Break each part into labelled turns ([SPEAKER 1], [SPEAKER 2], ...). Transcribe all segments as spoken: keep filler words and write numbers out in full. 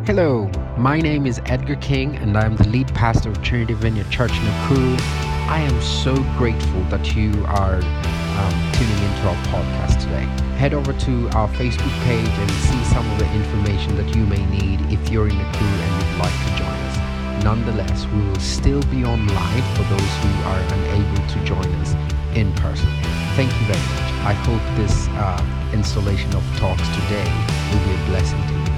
[SPEAKER 1] Hello, my name is Edgar King and I am the lead pastor of Trinity Vineyard Church Nakuru. I am so grateful that you are um, tuning into our podcast today. Head over to our Facebook page and see some of the information that you may need if you're in Nakuru and you'd like to join us. Nonetheless, we will still be on live for those who are unable to join us in person. Thank you very much. I hope this uh, installation of talks today will be a blessing to you.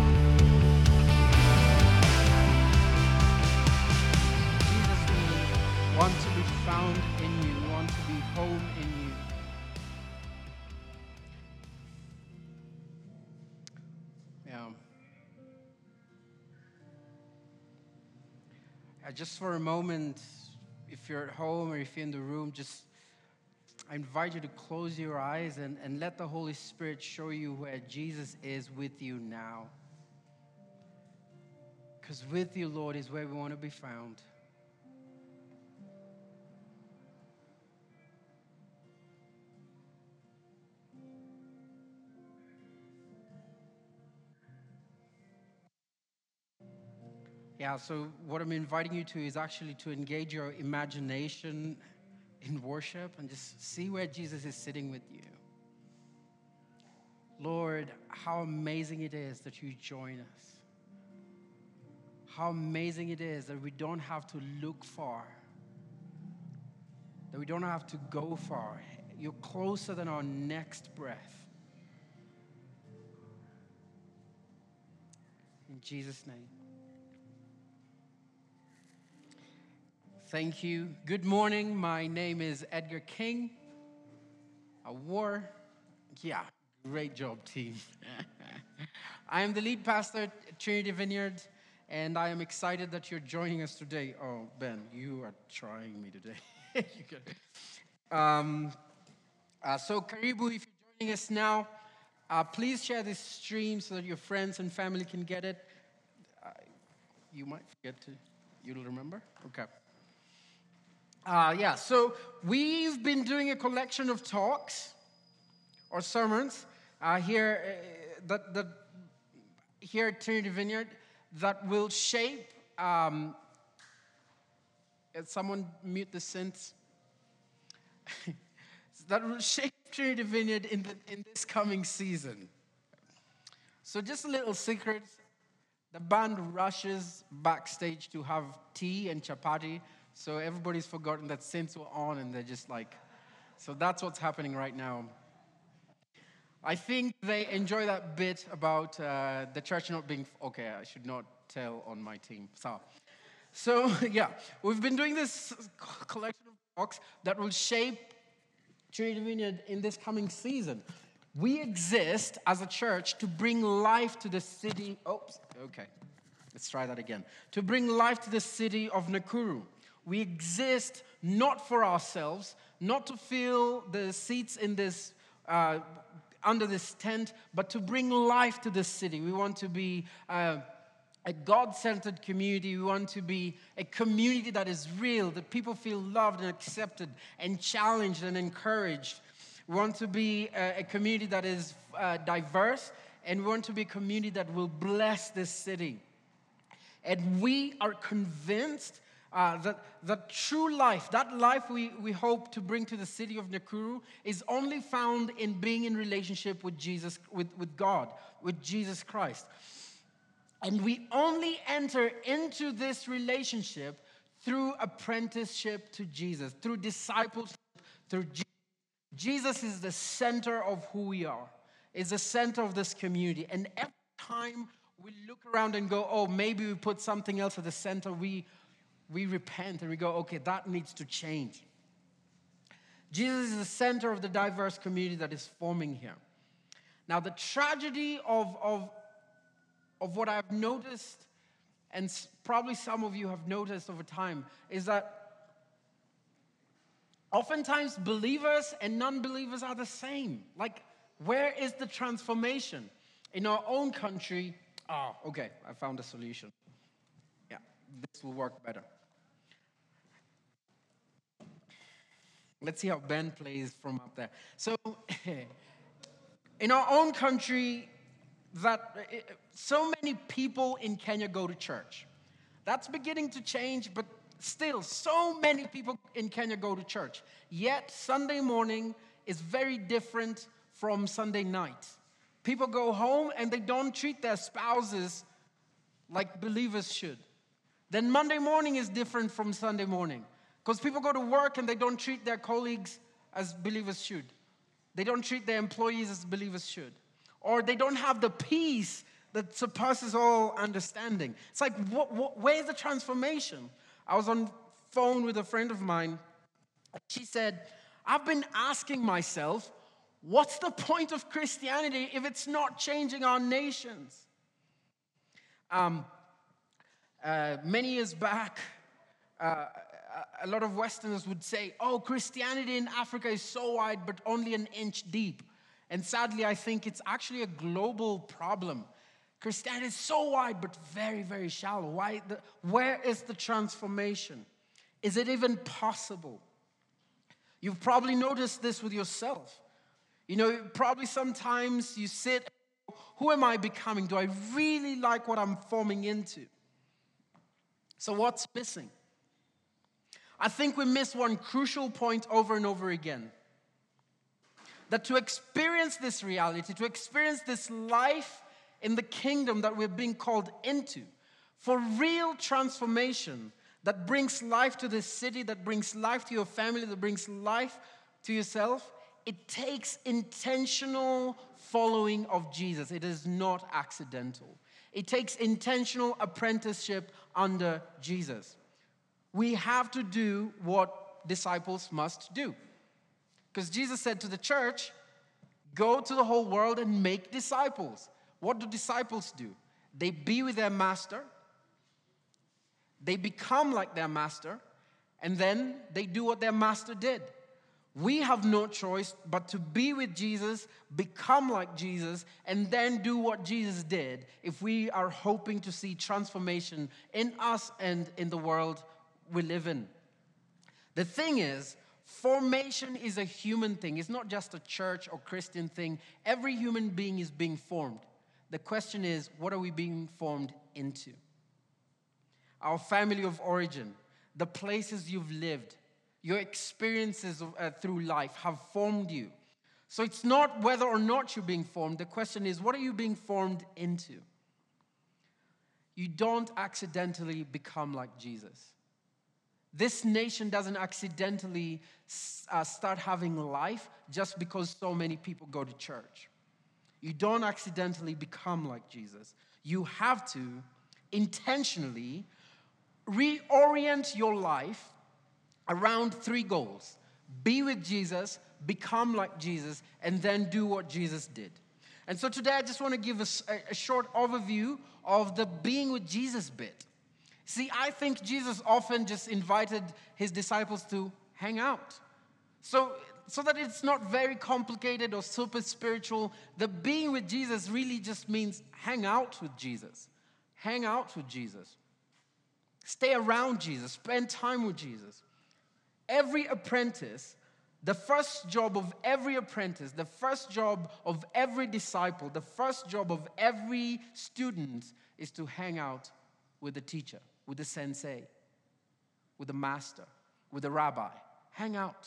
[SPEAKER 1] Want to be found in you, want to be home in you. Yeah. Uh, just for a moment, if you're at home or if you're in the room, just I invite you to close your eyes and, and let the Holy Spirit show you where Jesus is with you now. Because with you, Lord, is where we want to be found. Yeah, so what I'm inviting you to is actually to engage your imagination in worship and just see where Jesus is sitting with you. Lord, how amazing it is that you join us. How amazing it is that we don't have to look far, that we don't have to go far. You're closer than our next breath. In Jesus' name. Thank you. Good morning. My name is Edgar King. I wore, yeah, great job, team. I am the lead pastor at Trinity Vineyard, and I am excited that you're joining us today. Oh, Ben, you are trying me today. you can. Um, uh, so, Karibu, if you're joining us now, uh, please share this stream so that your friends and family can get it. Uh, you might forget to, you'll remember? Okay. Uh, yeah, so we've been doing a collection of talks or sermons uh, here uh, that, that here at Trinity Vineyard that will shape. Um, someone mute the synths. That will shape Trinity Vineyard in the, in this coming season. So just a little secret: the band rushes backstage to have tea and chapati. So everybody's forgotten that synths were on, and they're just like, so that's what's happening right now. I think they enjoy that bit about uh, the church not being, okay, I should not tell on my team. So, so yeah, we've been doing this collection of talks that will shape Trinity Vineyard in this coming season. We exist as a church to bring life to the city, oops, okay, let's try that again. To bring life to the city of Nakuru. We exist not for ourselves, not to fill the seats in this, uh, under this tent, but to bring life to the city. We want to be uh, a God-centered community. We want to be a community that is real, that people feel loved and accepted and challenged and encouraged. We want to be a, a community that is uh, diverse, and we want to be a community that will bless this city. And we are convinced uh, that, that true life, that life we, we hope to bring to the city of Nakuru, is only found in being in relationship with Jesus, with, with God, with Jesus Christ. And we only enter into this relationship through apprenticeship to Jesus, through discipleship, through Jesus. Jesus is the center of who we are, is the center of this community. And every time we look around and go, oh, maybe we put something else at the center, we, we repent and we go, okay, that needs to change. Jesus is the center of the diverse community that is forming here. Now, the tragedy of, of, of what I've noticed, and probably some of you have noticed over time, is that oftentimes believers and non-believers are the same. Like, where is the transformation? In our own country, oh, okay, I found a solution. Yeah, this will work better. Let's see how Ben plays from up there. So, in our own country, that uh, so many people in Kenya go to church. That's beginning to change, but still, so many people in Kenya go to church. Yet, Sunday morning is very different from Sunday night. People go home and they don't treat their spouses like believers should. Then Monday morning is different from Sunday morning, because people go to work and they don't treat their colleagues as believers should. They don't treat their employees as believers should. Or they don't have the peace that surpasses all understanding. It's like, what, what, where's the transformation? I was on phone with a friend of mine. She said, I've been asking myself, what's the point of Christianity if it's not changing our nations? Um, uh, many years back, uh, a lot of Westerners would say, oh, Christianity in Africa is so wide, but only an inch deep. And sadly, I think it's actually a global problem. Christianity is so wide, but very, very shallow. Why? The, where is the transformation? Is it even possible? You've probably noticed this with yourself. You know, probably sometimes you sit, who am I becoming? Do I really like what I'm forming into? So what's missing? I think we miss one crucial point over and over again. That to experience this reality, to experience this life in the kingdom that we're being called into, for real transformation that brings life to this city, that brings life to your family, that brings life to yourself, it takes intentional following of Jesus. It is not accidental. It takes intentional apprenticeship under Jesus. We have to do what disciples must do. Because Jesus said to the church, go to the whole world and make disciples. What do disciples do? They be with their master, they become like their master, and then they do what their master did. We have no choice but to be with Jesus, become like Jesus, and then do what Jesus did if we are hoping to see transformation in us and in the world we live in. The thing is, formation is a human thing. It's not just a church or Christian thing. Every human being is being formed. The question is, what are we being formed into? Our family of origin, the places you've lived, your experiences of, uh, through life have formed you. So it's not whether or not you're being formed. The question is, what are you being formed into? You don't accidentally become like Jesus. This nation doesn't accidentally uh, start having life just because so many people go to church. You don't accidentally become like Jesus. You have to intentionally reorient your life around three goals. Be with Jesus, become like Jesus, and then do what Jesus did. And so today I just want to give a, a short overview of the being with Jesus bit. See, I think Jesus often just invited his disciples to hang out. So, so that it's not very complicated or super spiritual, the being with Jesus really just means hang out with Jesus. Hang out with Jesus. Stay around Jesus. Spend time with Jesus. Every apprentice, the first job of every apprentice, the first job of every disciple, the first job of every student is to hang out with the teacher, with the sensei, with the master, with the rabbi. Hang out.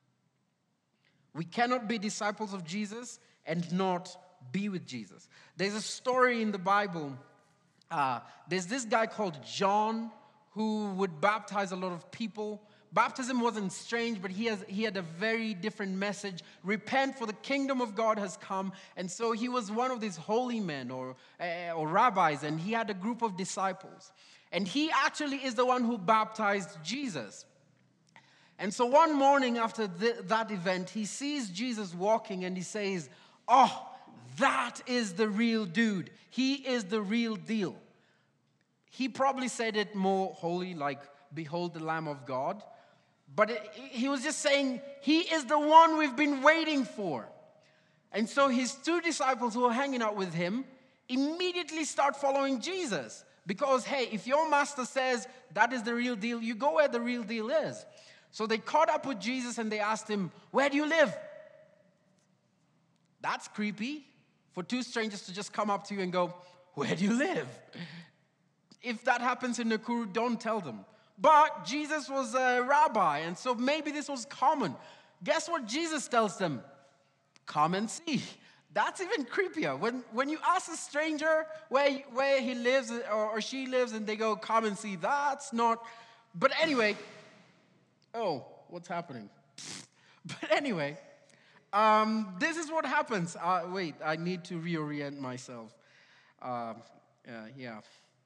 [SPEAKER 1] We cannot be disciples of Jesus and not be with Jesus. There's a story in the Bible. Uh, there's this guy called John who would baptize a lot of people. Baptism wasn't strange, but he, has, he had a very different message. Repent, for the kingdom of God has come. And so he was one of these holy men or, uh, or rabbis, and he had a group of disciples. And he actually is the one who baptized Jesus. And so one morning after th- that event, he sees Jesus walking and he says, oh, that is the real dude. He is the real deal. He probably said it more holy, like, behold the Lamb of God. But it, he was just saying, he is the one we've been waiting for. And so his two disciples who are hanging out with him immediately start following Jesus. Because, hey, if your master says that is the real deal, you go where the real deal is. So they caught up with Jesus and they asked him, where do you live? That's creepy for two strangers to just come up to you and go, "Where do you live?" If that happens in Nakuru, don't tell them. But Jesus was a rabbi, and so maybe this was common. Guess what Jesus tells them? Come and see. That's even creepier. When, when you ask a stranger where, where he lives or, or she lives and they go, "Come and see," that's not. But anyway, oh, what's happening? But anyway, um, this is what happens. Uh, wait, I need to reorient myself. Uh, uh, yeah.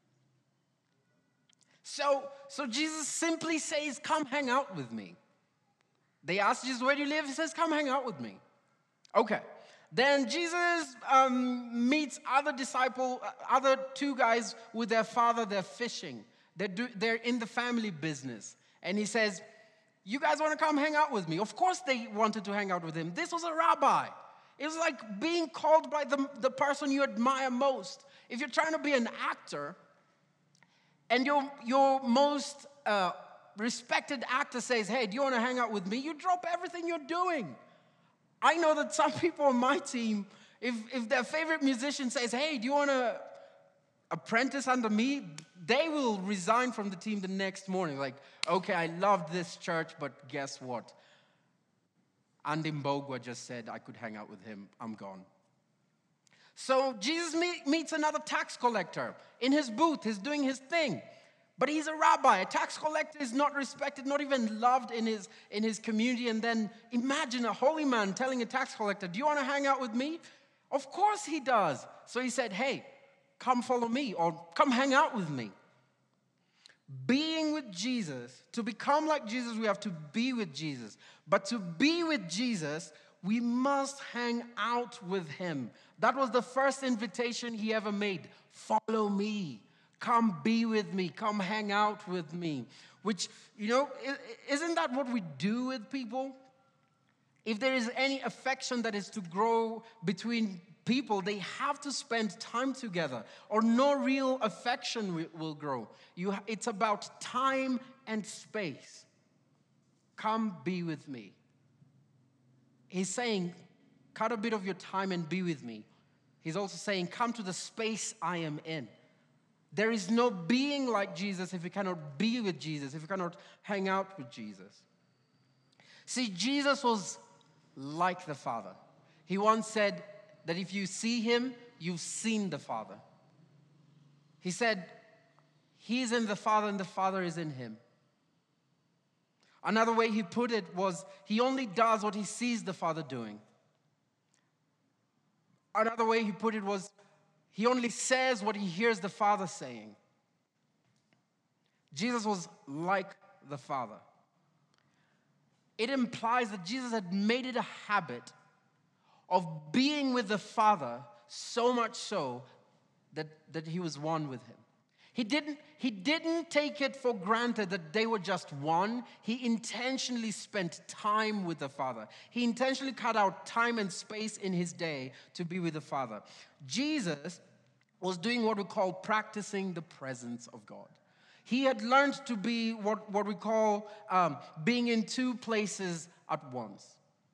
[SPEAKER 1] So, so Jesus simply says, "Come hang out with me." They ask Jesus, "Where do you live?" He says, "Come hang out with me." Okay. Then Jesus um, meets other disciple, uh, other two guys with their father. They're fishing. They're, do, they're in the family business. And he says, "You guys want to come hang out with me?" Of course they wanted to hang out with him. This was a rabbi. It was like being called by the, the person you admire most. If you're trying to be an actor, and your, your most uh, respected actor says, "Hey, do you want to hang out with me?" You drop everything you're doing. I know that some people on my team, if, if their favorite musician says, "Hey, do you want to apprentice under me?" they will resign from the team the next morning. Like, "Okay, I love this church, but guess what? Andy Mbogwa just said I could hang out with him. I'm gone." So Jesus meet, meets another tax collector in his booth. He's doing his thing. But he's a rabbi. A tax collector is not respected, not even loved in his, in his community. And then imagine a holy man telling a tax collector, "Do you want to hang out with me?" Of course he does. So he said, "Hey, come follow me," or "Come hang out with me." Being with Jesus, to become like Jesus, we have to be with Jesus. But to be with Jesus, we must hang out with him. That was the first invitation he ever made. Follow me. Come be with me. Come hang out with me. Which, you know, isn't that what we do with people? If there is any affection that is to grow between people, they have to spend time together, or no real affection will grow. You, it's about time and space. Come be with me. He's saying, cut a bit of your time and be with me. He's also saying, come to the space I am in. There is no being like Jesus if you cannot be with Jesus, if you cannot hang out with Jesus. See, Jesus was like the Father. He once said that if you see him, you've seen the Father. He said, he's in the Father and the Father is in him. Another way he put it was, he only does what he sees the Father doing. Another way he put it was, he only says what he hears the Father saying. Jesus was like the Father. It implies that Jesus had made it a habit of being with the Father, so much so that, that he was one with him. He didn't, he didn't take it for granted that they were just one. He intentionally spent time with the Father. He intentionally cut out time and space in his day to be with the Father. Jesus was doing what we call practicing the presence of God. He had learned to be what, what we call um, being in two places at once.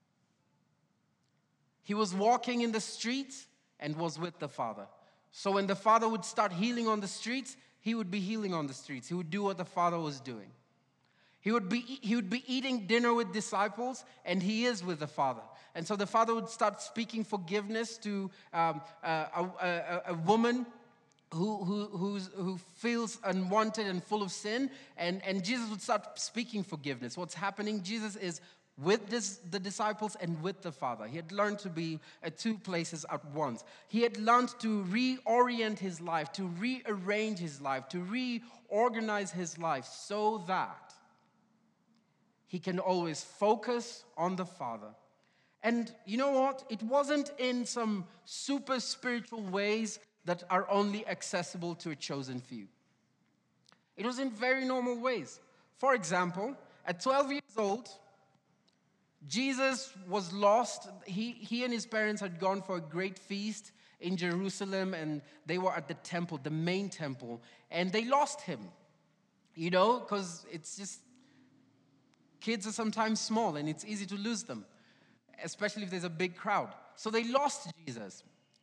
[SPEAKER 1] He was walking in the streets and was with the Father. So when the Father would start healing on the streets, he would be healing on the streets. He would do what the Father was doing. He would be, he would be eating dinner with disciples, and he is with the Father. And so the Father would start speaking forgiveness to um, uh, a, a, a woman who, who, who's, who feels unwanted and full of sin, and, and Jesus would start speaking forgiveness. What's happening? Jesus is with this, the disciples and with the Father. He had learned to be at two places at once. He had learned to reorient his life, to rearrange his life, to reorganize his life so that he can always focus on the Father. And you know what? It wasn't in some super spiritual ways that are only accessible to a chosen few. It was in very normal ways. For example, at twelve years old, Jesus was lost. He, he and his parents had gone for a great feast in Jerusalem, and they were at the temple, the main temple, and they lost him. You know, because it's just, kids are sometimes small, and it's easy to lose them, especially if there's a big crowd. So they lost Jesus.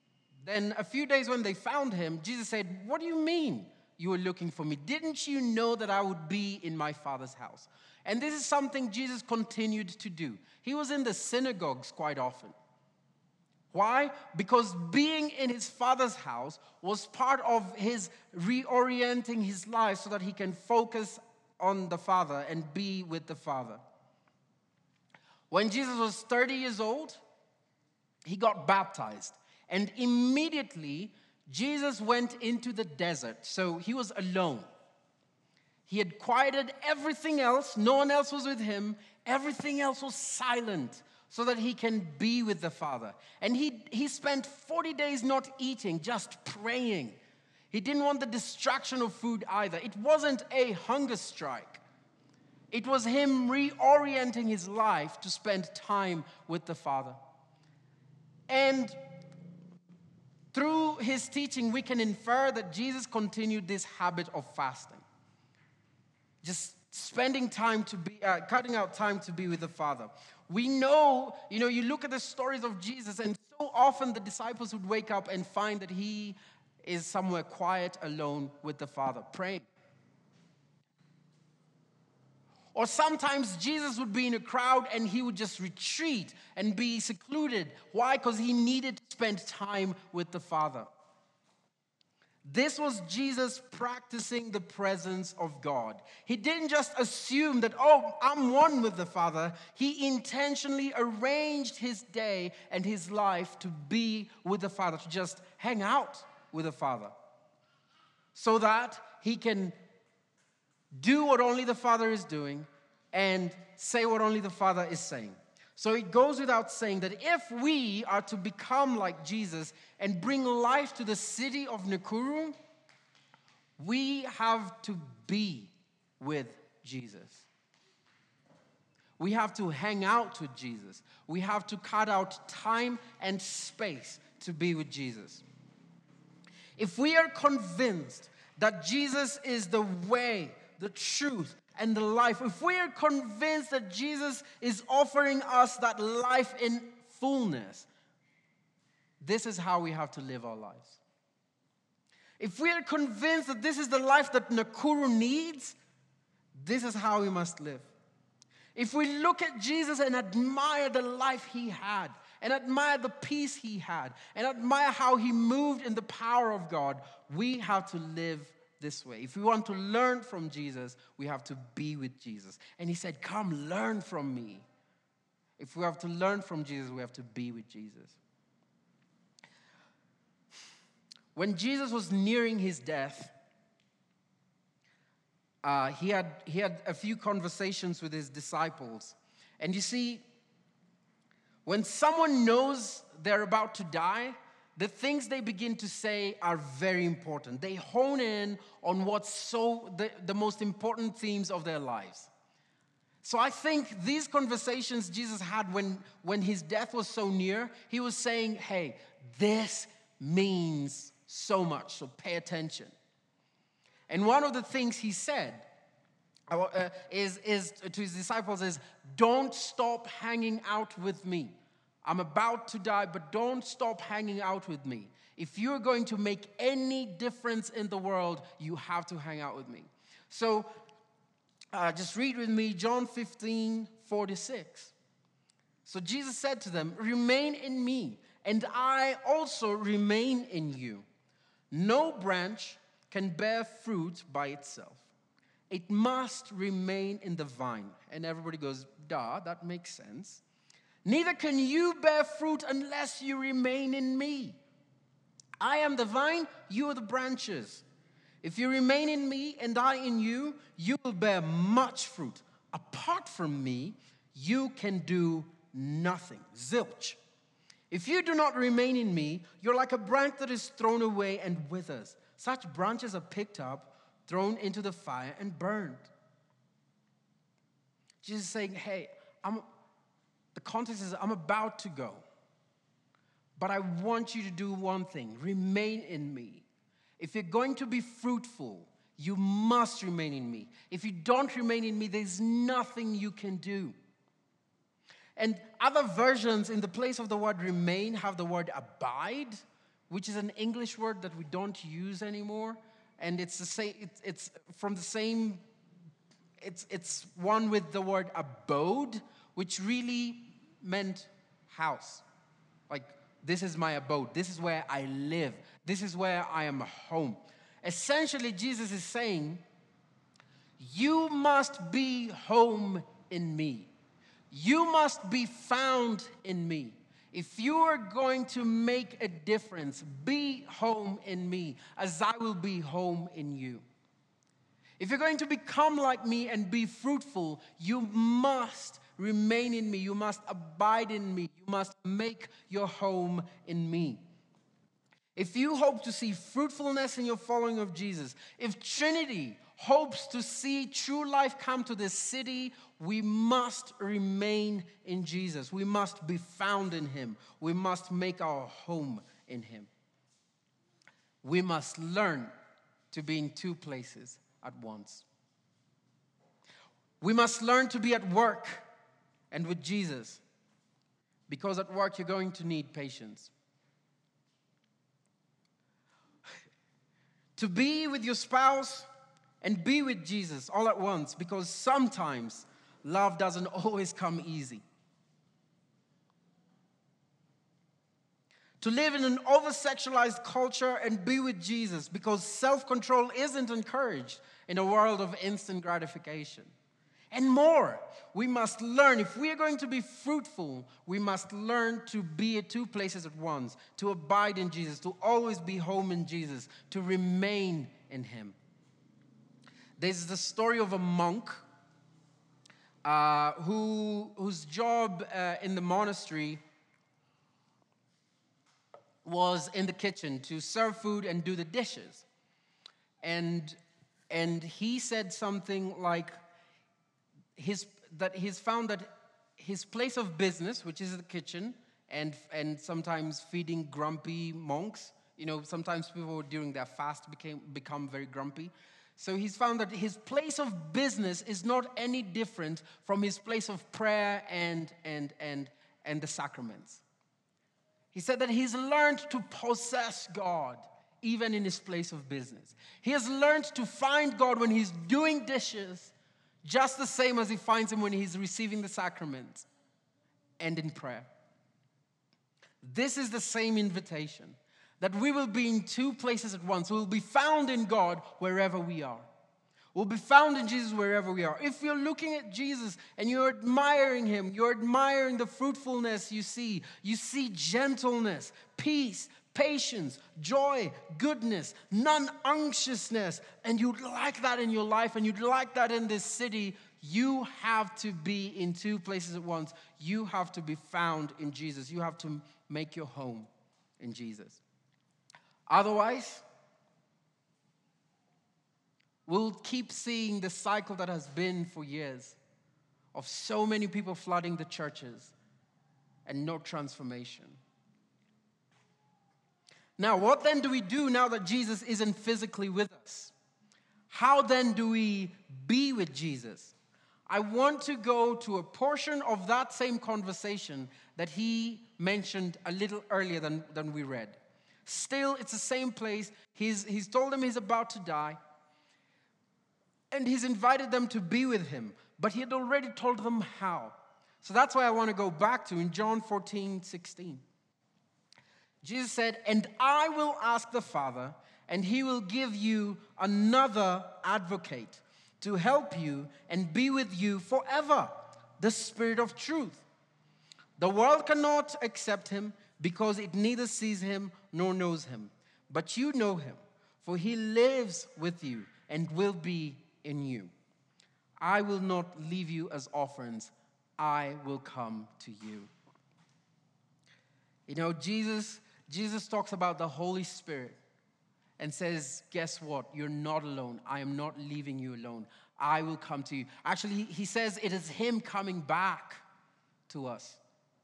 [SPEAKER 1] Then a few days when they found him, Jesus said, "What do you mean you were looking for me? Didn't you know that I would be in my Father's house?" And this is something Jesus continued to do. He was in the synagogues quite often. Why? Because being in his Father's house was part of his reorienting his life so that he can focus on the Father and be with the Father. When Jesus was thirty years old, he got baptized. And immediately, Jesus went into the desert. So he was alone. He had quieted everything else. No one else was with him. Everything else was silent so that he can be with the Father. And he, he spent forty days not eating, just praying. He didn't want the distraction of food either. It wasn't a hunger strike. It was him reorienting his life to spend time with the Father. And through his teaching, we can infer that Jesus continued this habit of fasting. Just spending time to be, uh, cutting out time to be with the Father. We know, you know, you look at the stories of Jesus, and so often the disciples would wake up and find that he is somewhere quiet, alone with the Father, praying. Or sometimes Jesus would be in a crowd and he would just retreat and be secluded. Why? Because he needed to spend time with the Father. This was Jesus practicing the presence of God. He didn't just assume that, oh, I'm one with the Father. He intentionally arranged his day and his life to be with the Father, to just hang out with the Father, so that he can do what only the Father is doing and say what only the Father is saying. So it goes without saying that if we are to become like Jesus and bring life to the city of Nakuru, we have to be with Jesus. We have to hang out with Jesus. We have to cut out time and space to be with Jesus. If we are convinced that Jesus is the way, the truth, and the life, if we are convinced that Jesus is offering us that life in fullness, this is how we have to live our lives. If we are convinced that this is the life that Nakuru needs, this is how we must live. If we look at Jesus and admire the life he had, and admire the peace he had, and admire how he moved in the power of God, we have to live this way. If we want to learn from Jesus, we have to be with Jesus. And he said, come learn from me. If we have to learn from Jesus, we have to be with Jesus. When Jesus was nearing his death, uh, he had, he had a few conversations with his disciples. And you see, when someone knows they're about to die, the things they begin to say are very important. They hone in on what's so the, the most important themes of their lives. So I think these conversations Jesus had when, when his death was so near, he was saying, hey, this means so much, so pay attention. And one of the things he said uh, is, is to his disciples is, don't stop hanging out with me. I'm about to die, but don't stop hanging out with me. If you're going to make any difference in the world, you have to hang out with me. So uh, just read with me John fifteen forty-six. So Jesus said to them, remain in me, and I also remain in you. No branch can bear fruit by itself. It must remain in the vine. And everybody goes, duh, that makes sense. Neither can you bear fruit unless you remain in me. I am the vine, you are the branches. If you remain in me and I in you, you will bear much fruit. Apart from me, you can do nothing. Zilch. If you do not remain in me, you're like a branch that is thrown away and withers. Such branches are picked up, thrown into the fire, and burned. Jesus is saying, hey, I'm... The context is, I'm about to go. But I want you to do one thing. Remain in me. If you're going to be fruitful, you must remain in me. If you don't remain in me, there's nothing you can do. And other versions in the place of the word remain have the word abide, which is an English word that we don't use anymore. And it's the same, it's, it's from the same, it's, it's one with the word abode, which really meant house. Like, this is my abode. This is where I live. This is where I am home. Essentially, Jesus is saying, you must be home in me. You must be found in me. If you are going to make a difference, be home in me, as I will be home in you. If you're going to become like me and be fruitful, you must remain in me. You must abide in me. You must make your home in me. If you hope to see fruitfulness in your following of Jesus, if Trinity hopes to see true life come to this city, we must remain in Jesus. We must be found in him. We must make our home in him. We must learn to be in two places at once. We must learn to be at work and with Jesus, because at work you're going to need patience. To be with your spouse and be with Jesus all at once, because sometimes love doesn't always come easy. To live in an over-sexualized culture and be with Jesus, because self-control isn't encouraged in a world of instant gratification. And more, we must learn, if we are going to be fruitful, we must learn to be at two places at once, to abide in Jesus, to always be home in Jesus, to remain in him. There's the story of a monk uh, who, whose job uh, in the monastery was in the kitchen to serve food and do the dishes. And, and he said something like, His, that he's found that his place of business, which is the kitchen, and, and sometimes feeding grumpy monks, you know, sometimes people during their fast became, become very grumpy. So he's found that his place of business is not any different from his place of prayer and, and, and, and the sacraments. He said that he's learned to possess God even in his place of business. He has learned to find God when he's doing dishes, just the same as he finds him when he's receiving the sacrament and in prayer. This is the same invitation, that we will be in two places at once. We will be found in God wherever we are. We'll be found in Jesus wherever we are. If you're looking at Jesus and you're admiring him, you're admiring the fruitfulness you see, you see gentleness, peace, patience, joy, goodness, non-anxiousness, and you'd like that in your life and you'd like that in this city, you have to be in two places at once. You have to be found in Jesus. You have to make your home in Jesus. Otherwise, we'll keep seeing the cycle that has been for years of so many people flooding the churches and no transformation. Now, what then do we do now that Jesus isn't physically with us? How then do we be with Jesus? I want to go to a portion of that same conversation that he mentioned a little earlier than, than we read. Still, it's the same place. He's, he's told them he's about to die. And he's invited them to be with him. But he had already told them how. So that's why I want to go back to in John fourteen sixteen. Jesus said, "And I will ask the Father, and he will give you another advocate to help you and be with you forever, the Spirit of truth. The world cannot accept him because it neither sees him nor knows him. But you know him, for he lives with you and will be in you. I will not leave you as orphans. I will come to you." You know, Jesus... Jesus talks about the Holy Spirit and says, guess what? You're not alone. I am not leaving you alone. I will come to you. Actually, he says it is him coming back to us.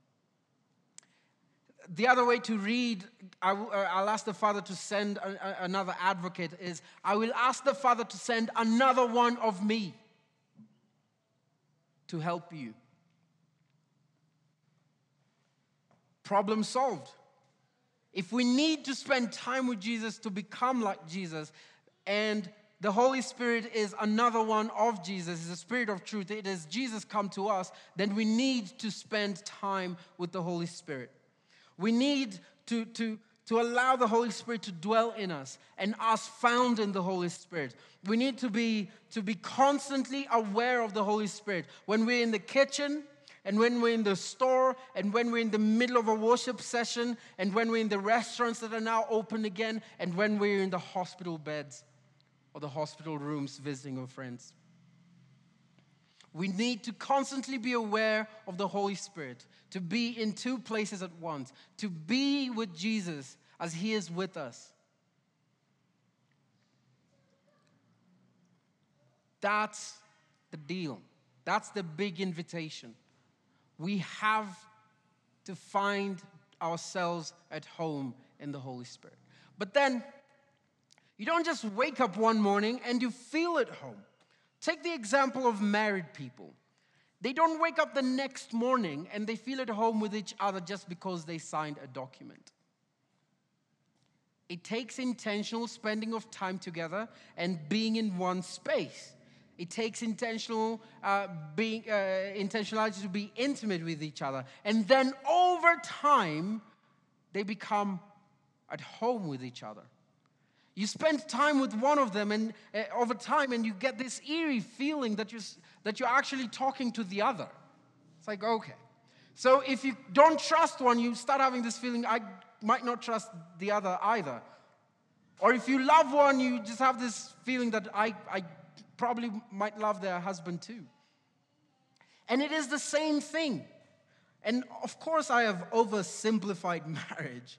[SPEAKER 1] The other way to read, I will, uh, I'll ask the Father to send a, a, another advocate is, I will ask the Father to send another one of me to help you. Problem solved. If we need to spend time with Jesus to become like Jesus, and the Holy Spirit is another one of Jesus, is the Spirit of truth, it is Jesus come to us, then we need to spend time with the Holy Spirit. We need to, to, to allow the Holy Spirit to dwell in us and us found in the Holy Spirit. We need to be, to be constantly aware of the Holy Spirit. When we're in the kitchen, and when we're in the store, and when we're in the middle of a worship session, and when we're in the restaurants that are now open again, and when we're in the hospital beds or the hospital rooms visiting our friends. We need to constantly be aware of the Holy Spirit, to be in two places at once, to be with Jesus as He is with us. That's the deal. That's the big invitation. We have to find ourselves at home in the Holy Spirit. But then, you don't just wake up one morning and you feel at home. Take the example of married people. They don't wake up the next morning and they feel at home with each other just because they signed a document. It takes intentional spending of time together and being in one space. It takes intentional uh, being uh, intentionality to be intimate with each other. And then over time, they become at home with each other. You spend time with one of them and uh, over time, and you get this eerie feeling that you're, that you're actually talking to the other. It's like, okay. So if you don't trust one, you start having this feeling, I might not trust the other either. Or if you love one, you just have this feeling that I, I probably might love their husband too. And it is the same thing. And of course, I have oversimplified marriage.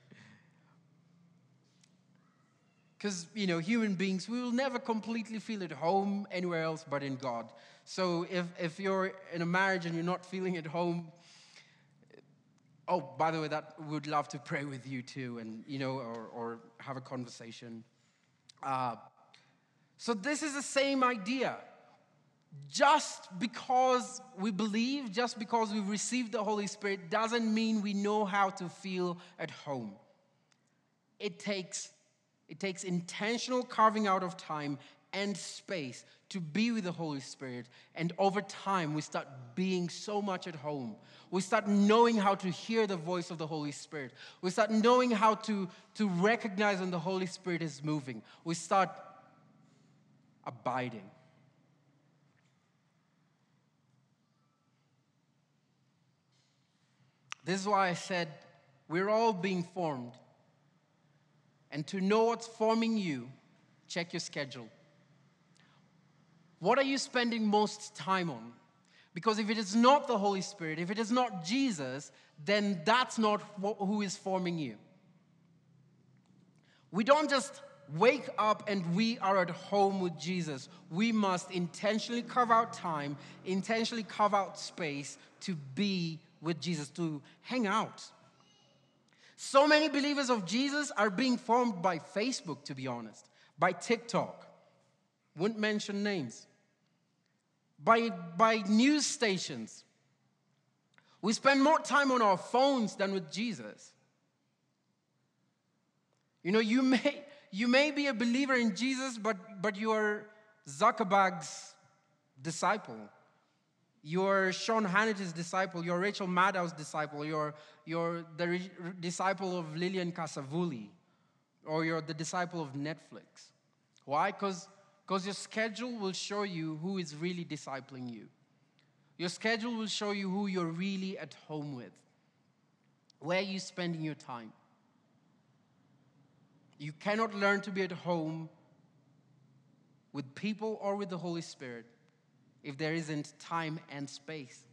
[SPEAKER 1] Because, you know, human beings, we will never completely feel at home anywhere else but in God. So if, if you're in a marriage and you're not feeling at home, oh, by the way, that we would love to pray with you too, and, you know, or, or have a conversation. Uh, so this is the same idea. Just because we believe, just because we've received the Holy Spirit, doesn't mean we know how to feel at home. It takes, it takes intentional carving out of time and space to be with the Holy Spirit. And over time, we start being so much at home. We start knowing how to hear the voice of the Holy Spirit. We start knowing how to, to recognize when the Holy Spirit is moving. We start abiding. This is why I said we're all being formed. And to know what's forming you, check your schedule. What are you spending most time on? Because if it is not the Holy Spirit, if it is not Jesus, then that's not who is forming you. We don't just wake up and we are at home with Jesus. We must intentionally carve out time, intentionally carve out space to be with Jesus, to hang out. So many believers of Jesus are being formed by Facebook, to be honest, by TikTok. Wouldn't mention names. By, by news stations. We spend more time on our phones than with Jesus. You know, you may, you may be a believer in Jesus, but, but you are Zuckerberg's disciple. You're Sean Hannity's disciple. You're Rachel Maddow's disciple. You're, you're the re- disciple of Lillian Kasavuli. Or you're the disciple of Netflix. Why? Because Because your schedule will show you who is really discipling you. Your schedule will show you who you're really at home with. Where are you spending your time? You cannot learn to be at home with people or with the Holy Spirit if there isn't time and space.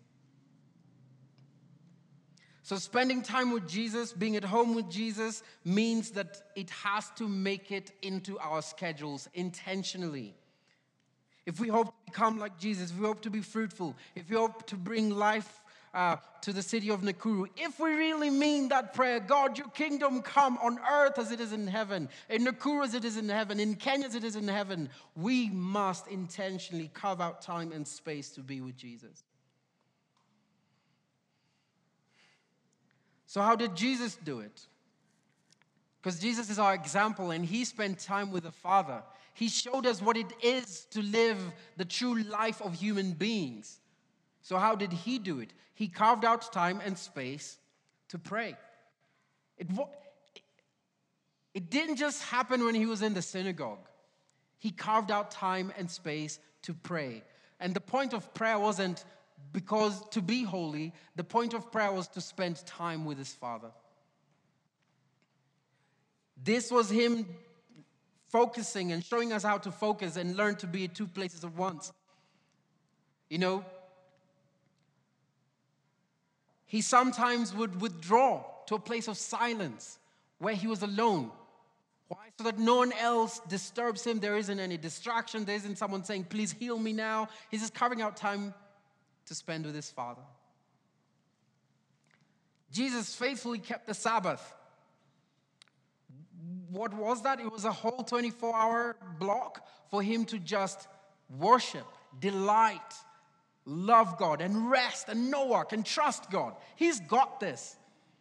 [SPEAKER 1] So spending time with Jesus, being at home with Jesus, means that it has to make it into our schedules intentionally. If we hope to become like Jesus, if we hope to be fruitful, if we hope to bring life uh, to the city of Nakuru, if we really mean that prayer, God, your kingdom come on earth as it is in heaven, in Nakuru as it is in heaven, in Kenya as it is in heaven, we must intentionally carve out time and space to be with Jesus. So how did Jesus do it? Because Jesus is our example and he spent time with the Father. He showed us what it is to live the true life of human beings. So how did he do it? He carved out time and space to pray. It, it didn't just happen when he was in the synagogue. He carved out time and space to pray. And the point of prayer wasn't because to be holy. The point of prayer was to spend time with his Father. This was him focusing and showing us how to focus and learn to be at two places at once. You know, he sometimes would withdraw to a place of silence where he was alone. Why? So that no one else disturbs him. There isn't any distraction. There isn't someone saying, please heal me now. He's just carving out time to spend with his Father. Jesus faithfully kept the Sabbath. What was that? It was a whole twenty-four hour block for him to just worship, delight, love God, and rest, and no work, and trust God. He's got this.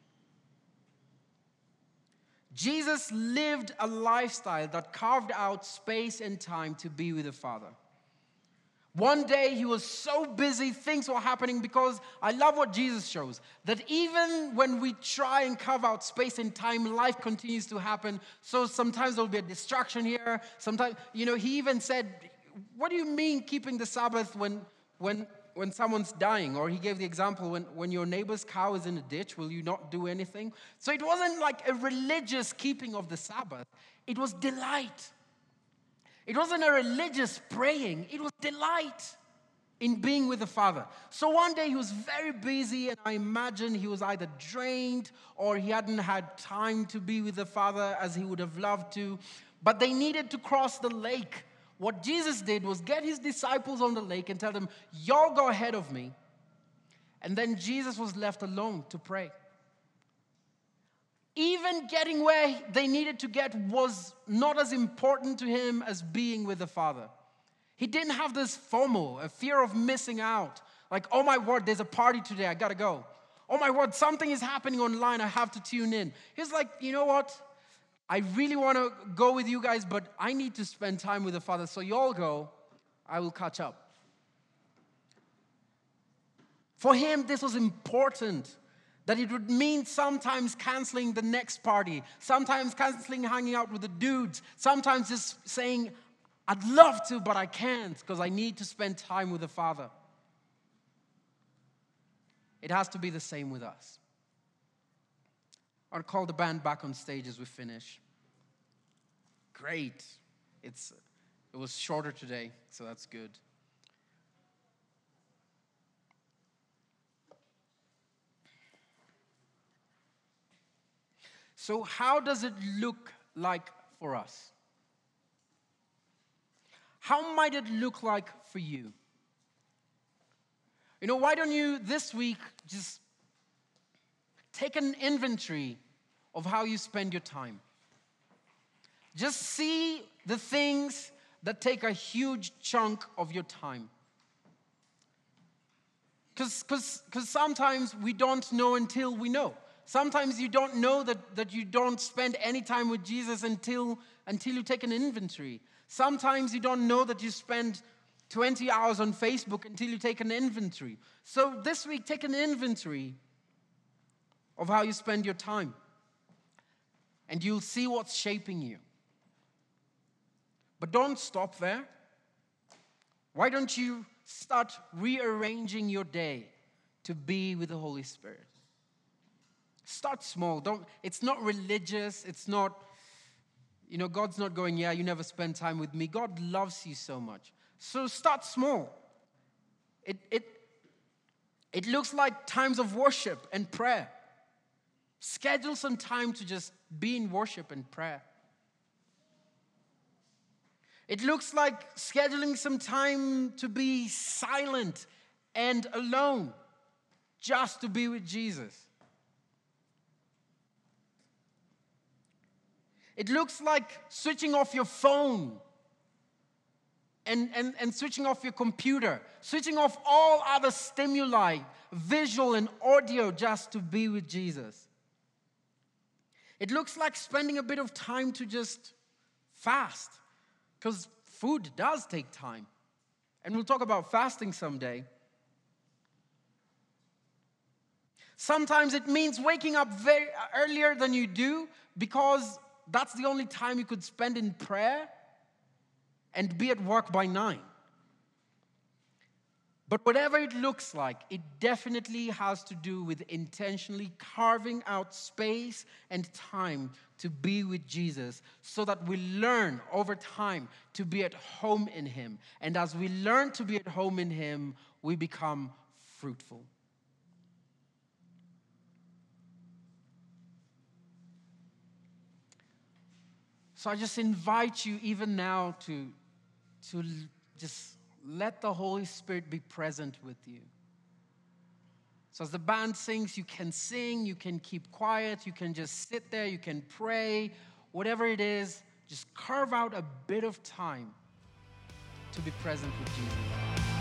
[SPEAKER 1] Jesus lived a lifestyle that carved out space and time to be with the Father. One day he was so busy, things were happening, because I love what Jesus shows, that even when we try and carve out space and time, life continues to happen. So sometimes there'll be a distraction here. Sometimes, you know, he even said, what do you mean keeping the Sabbath when when when someone's dying? Or he gave the example, when, when your neighbor's cow is in a ditch, will you not do anything? So it wasn't like a religious keeping of the Sabbath. It was delight. It wasn't a religious praying. It was delight in being with the Father. So one day he was very busy, and I imagine he was either drained or he hadn't had time to be with the Father as he would have loved to. But they needed to cross the lake. What Jesus did was get his disciples on the lake and tell them, y'all go ahead of me. And then Jesus was left alone to pray. Even getting where they needed to get was not as important to him as being with the Father. He didn't have this FOMO, a fear of missing out. Like, oh my word, there's a party today, I gotta go. Oh my word, something is happening online, I have to tune in. He's like, you know what? I really want to go with you guys, but I need to spend time with the Father. So y'all go, I will catch up. For him, this was important. That it would mean sometimes canceling the next party, sometimes canceling hanging out with the dudes, sometimes just saying, I'd love to, but I can't because I need to spend time with the Father. It has to be the same with us. I'll call the band back on stage as we finish. Great. It's, it was shorter today, so that's good. So how does it look like for us? How might it look like for you? You know, why don't you this week just take an inventory of how you spend your time? Just see the things that take a huge chunk of your time. Because because sometimes we don't know until we know. Sometimes you don't know that, that you don't spend any time with Jesus until, until you take an inventory. Sometimes you don't know that you spend twenty hours on Facebook until you take an inventory. So this week, take an inventory of how you spend your time. And you'll see what's shaping you. But don't stop there. Why don't you start rearranging your day to be with the Holy Spirit? Start small. Don't, it's not religious. It's not, you know, God's not going, yeah, you never spend time with me. God loves you so much. So start small. It, it, it looks like times of worship and prayer. Schedule some time to just be in worship and prayer. It looks like scheduling some time to be silent and alone, just to be with Jesus. It looks like switching off your phone and, and, and switching off your computer, switching off all other stimuli, visual and audio, just to be with Jesus. It looks like spending a bit of time to just fast, because food does take time. And we'll talk about fasting someday. Sometimes it means waking up very earlier than you do, because that's the only time you could spend in prayer and be at work by nine. But whatever it looks like, it definitely has to do with intentionally carving out space and time to be with Jesus, so that we learn over time to be at home in him. And as we learn to be at home in him, we become fruitful. So I just invite you even now to, to just let the Holy Spirit be present with you. So as the band sings, you can sing, you can keep quiet, you can just sit there, you can pray, whatever it is, just carve out a bit of time to be present with Jesus.